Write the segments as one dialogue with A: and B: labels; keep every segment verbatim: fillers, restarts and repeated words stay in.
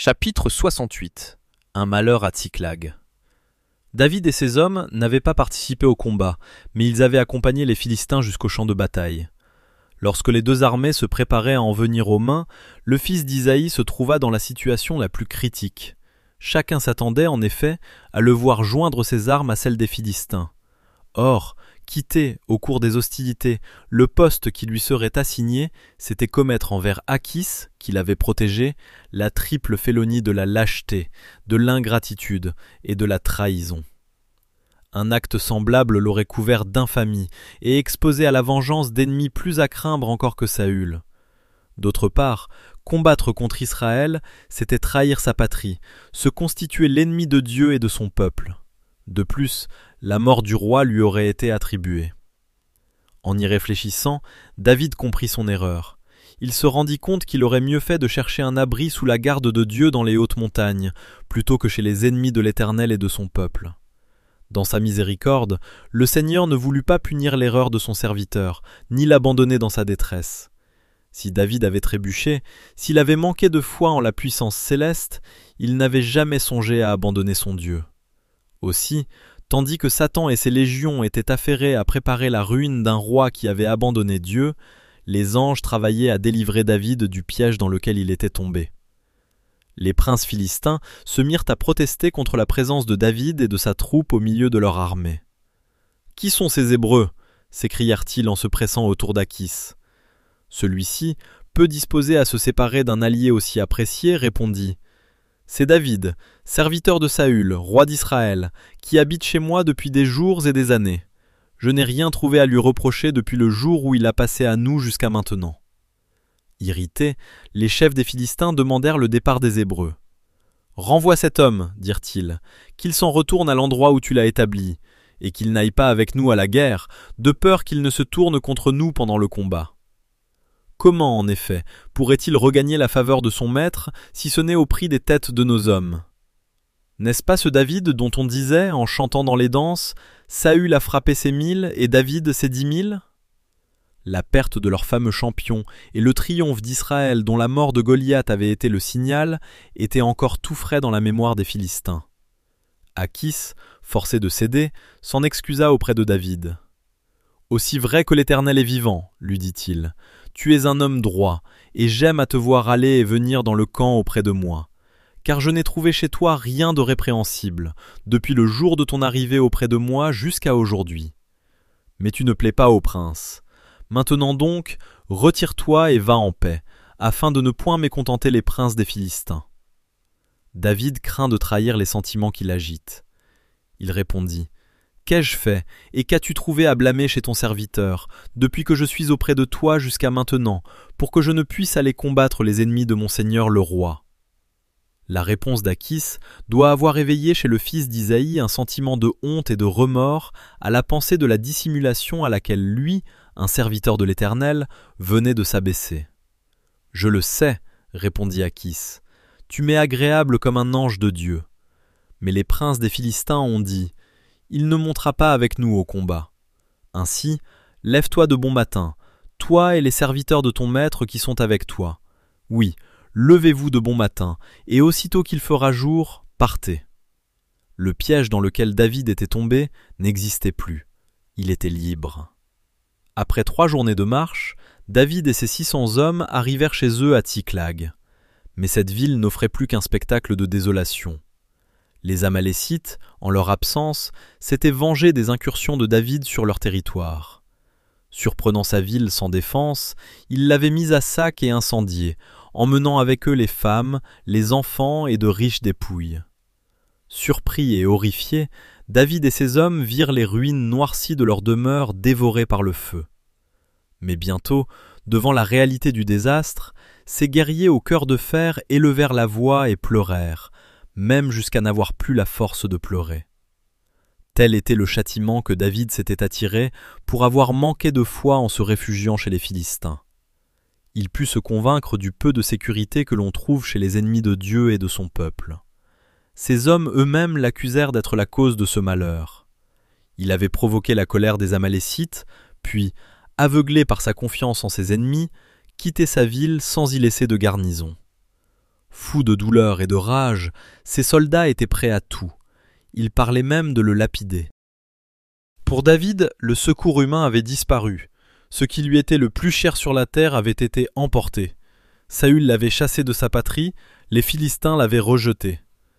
A: Chapitre soixante-huit. Un malheur à Tsiklag. David et ses hommes n'avaient pas participé au combat, mais ils avaient accompagné les Philistins jusqu'au champ de bataille. Lorsque les deux armées se préparaient à en venir aux mains, le fils d'Isaïe se trouva dans la situation la plus critique. Chacun s'attendait, en effet, à le voir joindre ses armes à celles des Philistins. Or, quitter, au cours des hostilités, le poste qui lui serait assigné, c'était commettre envers Achis, qui l'avait protégé, la triple félonie de la lâcheté, de l'ingratitude et de la trahison. Un acte semblable l'aurait couvert d'infamie et exposé à la vengeance d'ennemis plus à craindre encore que Saül. D'autre part, combattre contre Israël, c'était trahir sa patrie, se constituer l'ennemi de Dieu et de son peuple. De plus, la mort du roi lui aurait été attribuée. En y réfléchissant, David comprit son erreur. Il se rendit compte qu'il aurait mieux fait de chercher un abri sous la garde de Dieu dans les hautes montagnes, plutôt que chez les ennemis de l'Éternel et de son peuple. Dans sa miséricorde, le Seigneur ne voulut pas punir l'erreur de son serviteur, ni l'abandonner dans sa détresse. Si David avait trébuché, s'il avait manqué de foi en la puissance céleste, il n'avait jamais songé à abandonner son Dieu. Aussi, tandis que Satan et ses légions étaient affairés à préparer la ruine d'un roi qui avait abandonné Dieu, les anges travaillaient à délivrer David du piège dans lequel il était tombé. Les princes philistins se mirent à protester contre la présence de David et de sa troupe au milieu de leur armée. « Qui sont ces Hébreux » s'écrièrent-ils en se pressant autour d'Achis. Celui-ci, peu disposé à se séparer d'un allié aussi apprécié, répondit « C'est David, serviteur de Saül, roi d'Israël, qui habite chez moi depuis des jours et des années. Je n'ai rien trouvé à lui reprocher depuis le jour où il a passé à nous jusqu'à maintenant. » Irrités, les chefs des Philistins demandèrent le départ des Hébreux. « Renvoie cet homme, dirent-ils, qu'il s'en retourne à l'endroit où tu l'as établi, et qu'il n'aille pas avec nous à la guerre, de peur qu'il ne se tourne contre nous pendant le combat. » Comment, en effet, pourrait-il regagner la faveur de son maître si ce n'est au prix des têtes de nos hommes ? N'est-ce pas ce David dont on disait, en chantant dans les danses, « Saül a frappé ses mille et David ses dix mille » ? La perte de leur fameux champion et le triomphe d'Israël dont la mort de Goliath avait été le signal étaient encore tout frais dans la mémoire des Philistins. Achis, forcé de céder, s'en excusa auprès de David. « Aussi vrai que l'Éternel est vivant, lui dit-il, tu es un homme droit, et j'aime à te voir aller et venir dans le camp auprès de moi. Car je n'ai trouvé chez toi rien de répréhensible, depuis le jour de ton arrivée auprès de moi jusqu'à aujourd'hui. Mais tu ne plais pas au prince. Maintenant donc, retire-toi et va en paix, afin de ne point mécontenter les princes des Philistins. » David craint de trahir les sentiments qui l'agitent. Il répondit. Qu'ai-je fait, et qu'as-tu trouvé à blâmer chez ton serviteur, depuis que je suis auprès de toi jusqu'à maintenant, pour que je ne puisse aller combattre les ennemis de mon seigneur le roi ? La réponse d'Achis doit avoir éveillé chez le fils d'Isaïe un sentiment de honte et de remords à la pensée de la dissimulation à laquelle lui, un serviteur de l'Éternel, venait de s'abaisser. « Je le sais, répondit Achis, tu m'es agréable comme un ange de Dieu. Mais les princes des Philistins ont dit, il ne montera pas avec nous au combat. Ainsi, lève-toi de bon matin, toi et les serviteurs de ton maître qui sont avec toi. Oui, levez-vous de bon matin, et aussitôt qu'il fera jour, partez. » Le piège dans lequel David était tombé n'existait plus. Il était libre. Après trois journées de marche, David et ses six cents hommes arrivèrent chez eux à Tsiklag. Mais cette ville n'offrait plus qu'un spectacle de désolation. Les Amalécites, en leur absence, s'étaient vengés des incursions de David sur leur territoire. Surprenant sa ville sans défense, ils l'avaient mise à sac et incendiée, emmenant avec eux les femmes, les enfants et de riches dépouilles. Surpris et horrifiés, David et ses hommes virent les ruines noircies de leur demeure dévorées par le feu. Mais bientôt, devant la réalité du désastre, ces guerriers au cœur de fer élevèrent la voix et pleurèrent, même jusqu'à n'avoir plus la force de pleurer. Tel était le châtiment que David s'était attiré pour avoir manqué de foi en se réfugiant chez les Philistins. Il put se convaincre du peu de sécurité que l'on trouve chez les ennemis de Dieu et de son peuple. Ces hommes eux-mêmes l'accusèrent d'être la cause de ce malheur. Il avait provoqué la colère des Amalécites, puis, aveuglé par sa confiance en ses ennemis, quitté sa ville sans y laisser de garnison. Fous de douleur et de rage, ses soldats étaient prêts à tout. Ils parlaient même de le lapider. Pour David, le secours humain avait disparu. Ce qui lui était le plus cher sur la terre avait été emporté. Saül l'avait chassé de sa patrie, les Philistins l'avaient rejeté.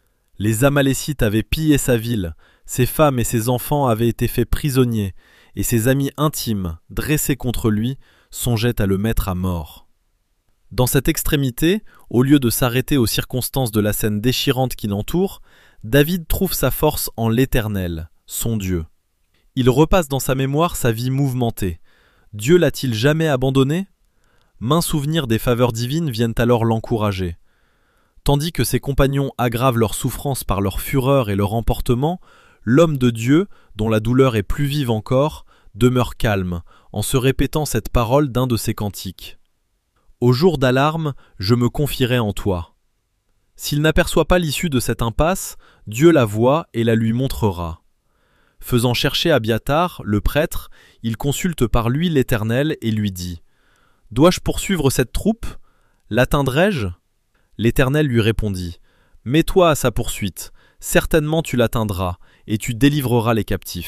A: Les Amalécites avaient pillé sa ville, ses femmes et ses enfants avaient été faits prisonniers, et ses amis intimes, dressés contre lui, songeaient à le mettre à mort. Dans cette extrémité, au lieu de s'arrêter aux circonstances de la scène déchirante qui l'entoure, David trouve sa force en l'Éternel, son Dieu. Il repasse dans sa mémoire sa vie mouvementée. Dieu l'a-t-il jamais abandonné ? Maints souvenirs des faveurs divines viennent alors l'encourager. Tandis que ses compagnons aggravent leur souffrance par leur fureur et leur emportement, l'homme de Dieu, dont la douleur est plus vive encore, demeure calme, en se répétant cette parole d'un de ses cantiques. « Au jour d'alarme, je me confierai en toi. » S'il n'aperçoit pas l'issue de cette impasse, Dieu la voit et la lui montrera. Faisant chercher Abiathar, le prêtre, il consulte par lui l'Éternel et lui dit « Dois-je poursuivre cette troupe ? L'atteindrai-je » L'Éternel lui répondit « Mets-toi à sa poursuite, certainement tu l'atteindras, et tu délivreras les captifs. »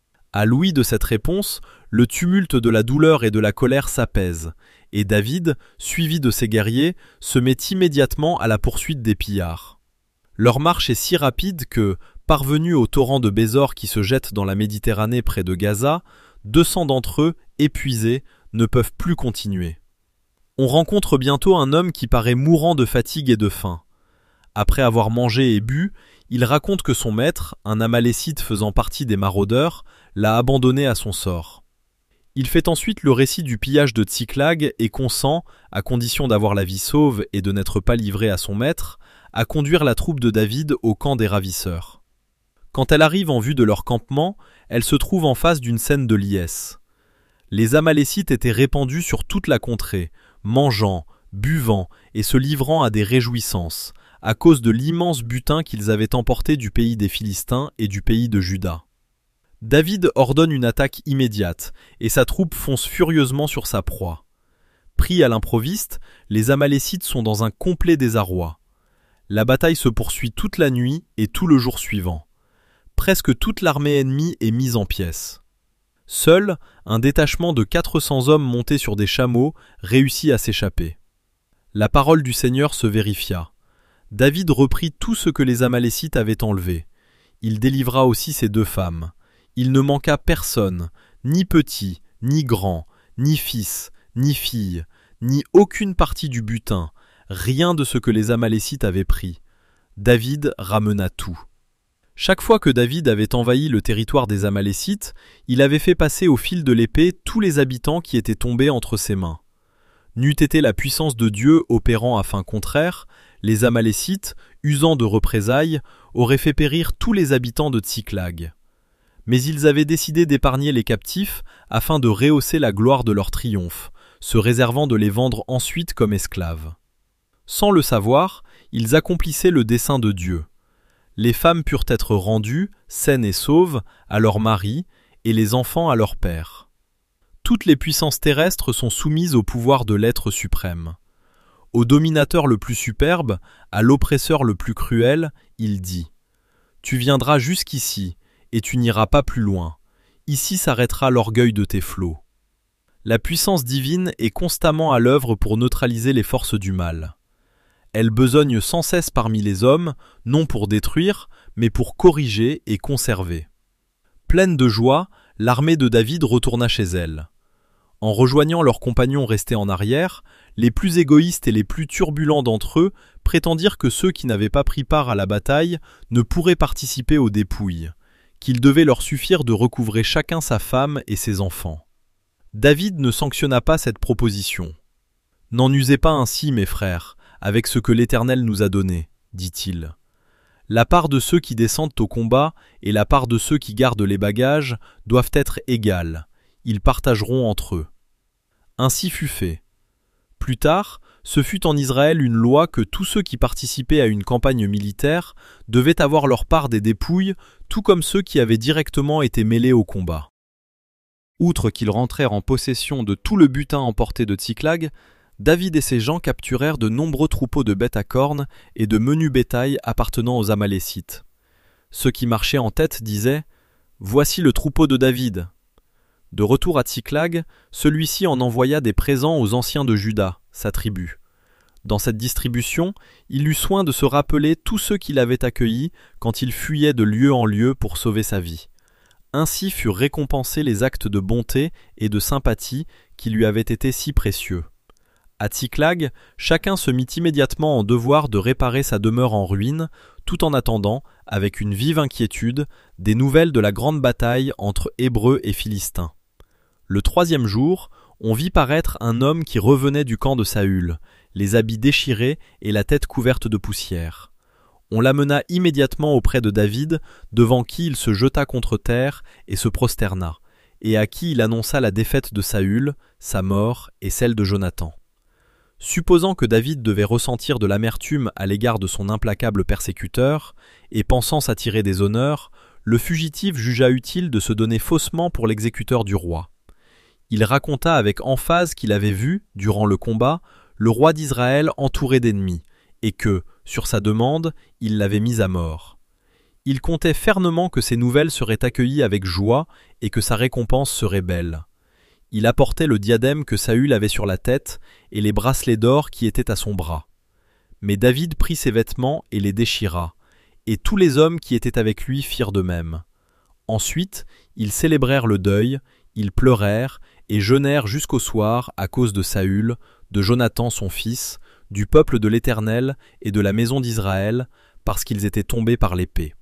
A: À l'ouïe de cette réponse, le tumulte de la douleur et de la colère s'apaise, et David, suivi de ses guerriers, se met immédiatement à la poursuite des pillards. Leur marche est si rapide que, parvenus au torrent de Bésor qui se jette dans la Méditerranée près de Gaza, deux cents d'entre eux, épuisés, ne peuvent plus continuer. On rencontre bientôt un homme qui paraît mourant de fatigue et de faim. Après avoir mangé et bu, il raconte que son maître, un Amalécite faisant partie des maraudeurs, l'a abandonné à son sort. Il fait ensuite le récit du pillage de Tsiklag et consent, à condition d'avoir la vie sauve et de n'être pas livré à son maître, à conduire la troupe de David au camp des ravisseurs. Quand elle arrive en vue de leur campement, elle se trouve en face d'une scène de liesse. Les Amalécites étaient répandus sur toute la contrée, mangeant, buvant et se livrant à des réjouissances, à cause de l'immense butin qu'ils avaient emporté du pays des Philistins et du pays de Juda. David ordonne une attaque immédiate, et sa troupe fonce furieusement sur sa proie. Pris à l'improviste, les Amalécites sont dans un complet désarroi. La bataille se poursuit toute la nuit et tout le jour suivant. Presque toute l'armée ennemie est mise en pièces. Seul, un détachement de quatre cents hommes montés sur des chameaux réussit à s'échapper. La parole du Seigneur se vérifia. David reprit tout ce que les Amalécites avaient enlevé. Il délivra aussi ses deux femmes. Il ne manqua personne, ni petit, ni grand, ni fils, ni fille, ni aucune partie du butin, rien de ce que les Amalécites avaient pris. David ramena tout. Chaque fois que David avait envahi le territoire des Amalécites, il avait fait passer au fil de l'épée tous les habitants qui étaient tombés entre ses mains. N'eût été la puissance de Dieu opérant à fin contraire, les Amalécites, usant de représailles, auraient fait périr tous les habitants de Tsiklag. Mais ils avaient décidé d'épargner les captifs afin de rehausser la gloire de leur triomphe, se réservant de les vendre ensuite comme esclaves. Sans le savoir, ils accomplissaient le dessein de Dieu. Les femmes purent être rendues, saines et sauves, à leurs maris, et les enfants à leur père. Toutes les puissances terrestres sont soumises au pouvoir de l'être suprême. Au dominateur le plus superbe, à l'oppresseur le plus cruel, il dit « Tu viendras jusqu'ici, et tu n'iras pas plus loin. Ici s'arrêtera l'orgueil de tes flots. » La puissance divine est constamment à l'œuvre pour neutraliser les forces du mal. Elle besogne sans cesse parmi les hommes, non pour détruire, mais pour corriger et conserver. Pleine de joie, l'armée de David retourna chez elle. En rejoignant leurs compagnons restés en arrière, les plus égoïstes et les plus turbulents d'entre eux prétendirent que ceux qui n'avaient pas pris part à la bataille ne pourraient participer aux dépouilles, qu'il devait leur suffire de recouvrer chacun sa femme et ses enfants. David ne sanctionna pas cette proposition. « N'en usez pas ainsi, mes frères, avec ce que l'Éternel nous a donné, dit-il. La part de ceux qui descendent au combat et la part de ceux qui gardent les bagages doivent être égales. Ils partageront entre eux. » Ainsi fut fait. Plus tard, ce fut en Israël une loi que tous ceux qui participaient à une campagne militaire devaient avoir leur part des dépouilles, tout comme ceux qui avaient directement été mêlés au combat. Outre qu'ils rentrèrent en possession de tout le butin emporté de Tsiklag, David et ses gens capturèrent de nombreux troupeaux de bêtes à cornes et de menu bétail appartenant aux Amalécites. Ceux qui marchaient en tête disaient « Voici le troupeau de David ». De retour à Tsiklag, celui-ci en envoya des présents aux anciens de Juda, sa tribu. Dans cette distribution, il eut soin de se rappeler tous ceux qui l'avaient accueilli quand il fuyait de lieu en lieu pour sauver sa vie. Ainsi furent récompensés les actes de bonté et de sympathie qui lui avaient été si précieux. À Tsiklag, chacun se mit immédiatement en devoir de réparer sa demeure en ruine, tout en attendant, avec une vive inquiétude, des nouvelles de la grande bataille entre Hébreux et Philistins. Le troisième jour, on vit paraître un homme qui revenait du camp de Saül, les habits déchirés et la tête couverte de poussière. On l'amena immédiatement auprès de David, devant qui il se jeta contre terre et se prosterna, et à qui il annonça la défaite de Saül, sa mort et celle de Jonathan. Supposant que David devait ressentir de l'amertume à l'égard de son implacable persécuteur, et pensant s'attirer des honneurs, le fugitif jugea utile de se donner faussement pour l'exécuteur du roi. Il raconta avec emphase qu'il avait vu, durant le combat, le roi d'Israël entouré d'ennemis, et que, sur sa demande, il l'avait mis à mort. Il comptait fermement que ces nouvelles seraient accueillies avec joie et que sa récompense serait belle. Il apportait le diadème que Saül avait sur la tête et les bracelets d'or qui étaient à son bras. Mais David prit ses vêtements et les déchira, et tous les hommes qui étaient avec lui firent de même. Ensuite, ils célébrèrent le deuil, ils pleurèrent et jeûnèrent jusqu'au soir à cause de Saül, de Jonathan son fils, du peuple de l'Éternel et de la maison d'Israël, parce qu'ils étaient tombés par l'épée.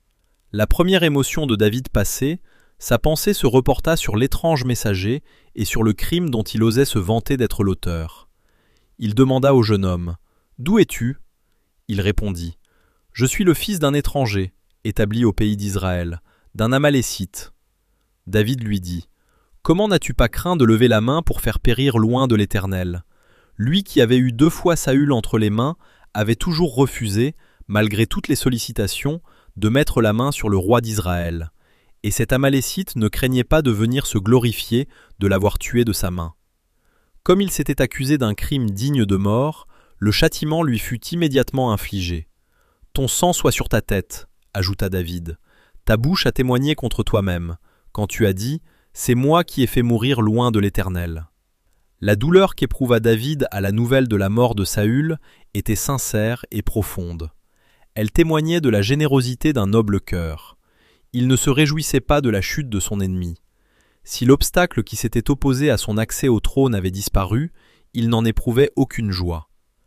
A: La première émotion de David passée, sa pensée se reporta sur l'étrange messager et sur le crime dont il osait se vanter d'être l'auteur. Il demanda au jeune homme « D'où es-tu » Il répondit « Je suis le fils d'un étranger, établi au pays d'Israël, d'un Amalécite. » David lui dit « Comment n'as-tu pas craint de lever la main pour faire périr loin de l'Éternel ? Lui qui avait eu deux fois Saül entre les mains avait toujours refusé, malgré toutes les sollicitations, de mettre la main sur le roi d'Israël. Et cet Amalécite ne craignait pas de venir se glorifier de l'avoir tué de sa main. Comme il s'était accusé d'un crime digne de mort, le châtiment lui fut immédiatement infligé. « Ton sang soit sur ta tête, » ajouta David. « Ta bouche a témoigné contre toi-même, quand tu as dit « C'est moi qui ai fait mourir loin de l'Éternel. » La douleur qu'éprouva David à la nouvelle de la mort de Saül était sincère et profonde. Elle témoignait de la générosité d'un noble cœur. Il ne se réjouissait pas de la chute de son ennemi. Si l'obstacle qui s'était opposé à son accès au trône avait disparu, il n'en éprouvait aucune joie.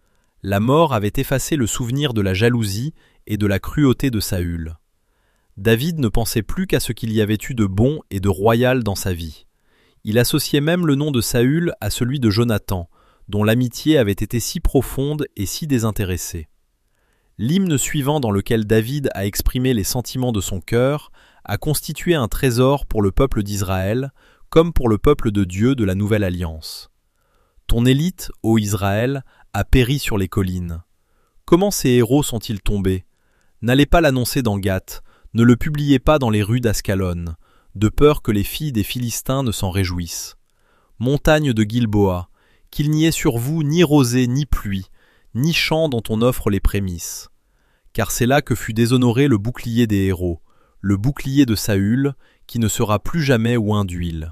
A: La mort avait effacé le souvenir de la jalousie et de la cruauté de Saül. David ne pensait plus qu'à ce qu'il y avait eu de bon et de royal dans sa vie. Il associait même le nom de Saül à celui de Jonathan, dont l'amitié avait été si profonde et si désintéressée. L'hymne suivant dans lequel David a exprimé les sentiments de son cœur a constitué un trésor pour le peuple d'Israël, comme pour le peuple de Dieu de la Nouvelle Alliance. Ton élite, ô Israël, a péri sur les collines. Comment ces héros sont-ils tombés ? N'allez pas l'annoncer dans Gath, ne le publiez pas dans les rues d'Ascalon, de peur que les filles des Philistins ne s'en réjouissent. Montagne de Gilboa, qu'il n'y ait sur vous ni rosée ni pluie, ni champ dont on offre les prémices. Car c'est là que fut déshonoré le bouclier des héros, le bouclier de Saül, qui ne sera plus jamais oint d'huile.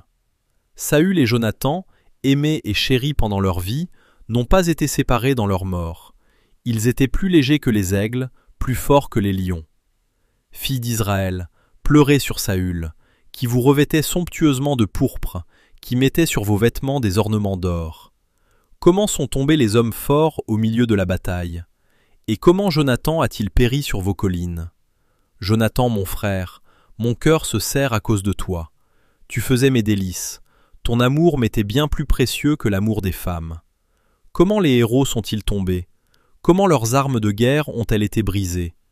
A: Saül et Jonathan, aimés et chéris pendant leur vie, n'ont pas été séparés dans leur mort. Ils étaient plus légers que les aigles, plus forts que les lions. Filles d'Israël, pleurez sur Saül, qui vous revêtait somptueusement de pourpre, qui mettait sur vos vêtements des ornements d'or. Comment sont tombés les hommes forts au milieu de la bataille? Et comment Jonathan a-t-il péri sur vos collines? Jonathan, mon frère, mon cœur se serre à cause de toi. Tu faisais mes délices. Ton amour m'était bien plus précieux que l'amour des femmes. Comment les héros sont-ils tombés? Comment leurs armes de guerre ont-elles été brisées?